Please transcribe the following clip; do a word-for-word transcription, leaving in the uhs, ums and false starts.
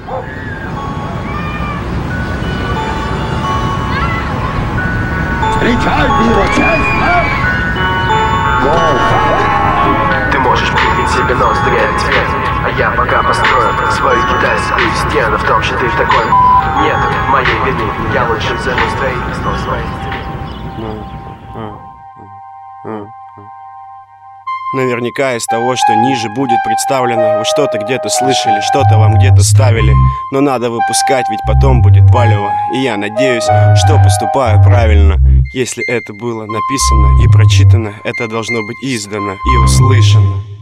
Встречай его честно! Ты можешь прибить себе ноздри ответ, а я пока построю свою китайскую стену. В том, что ты такой нет моей вины. Я лучше займусь строительством своей стены. Наверняка из того, что ниже будет представлено, вы что-то где-то слышали, что-то вам где-то ставили. Но надо выпускать, ведь потом будет палево. И я надеюсь, что поступаю правильно. Если это было написано и прочитано, это должно быть издано и услышано.